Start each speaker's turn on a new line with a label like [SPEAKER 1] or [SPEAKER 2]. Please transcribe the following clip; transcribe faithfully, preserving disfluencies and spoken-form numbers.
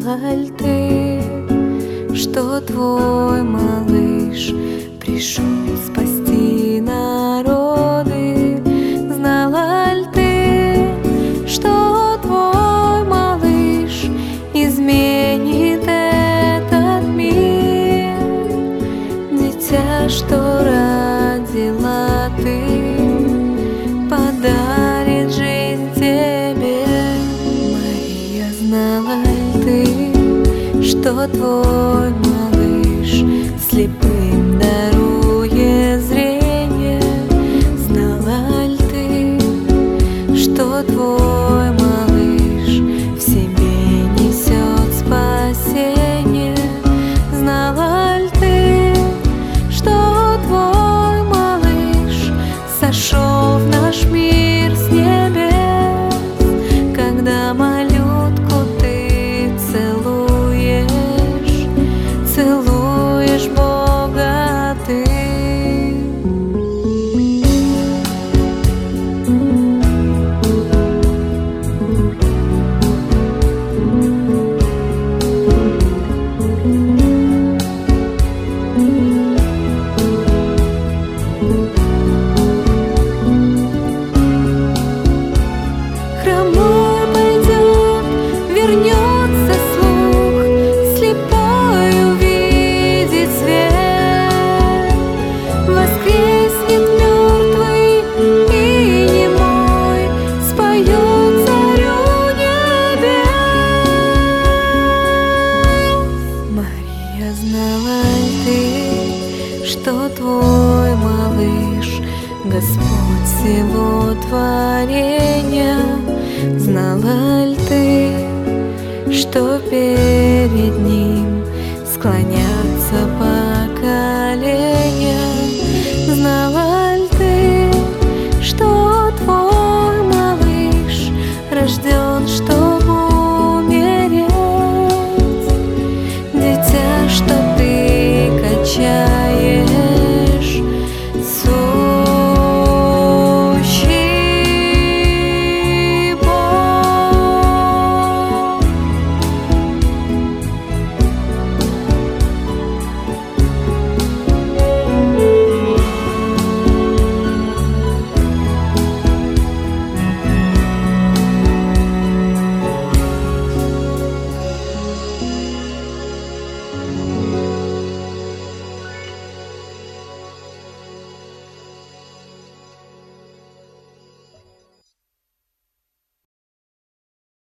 [SPEAKER 1] Знала ль ты, что твой малыш пришел спасти народы? Знала ль ты, что твой малыш изменит этот мир? Дитя, что родила ты, подарит жизнь тебе. Мария, знала ль ты, что твой малыш слепым дарует зрение? Знала ль ты, что твой малыш в себе несет спасение? Знала ль ты, что твой малыш сошел в наш мир с небес, когда малютку ты целуешь, целуешь Бога ты. Знала ль ты, что твой малыш Господь всего творения? Знала ль ты, что перед ним склоняется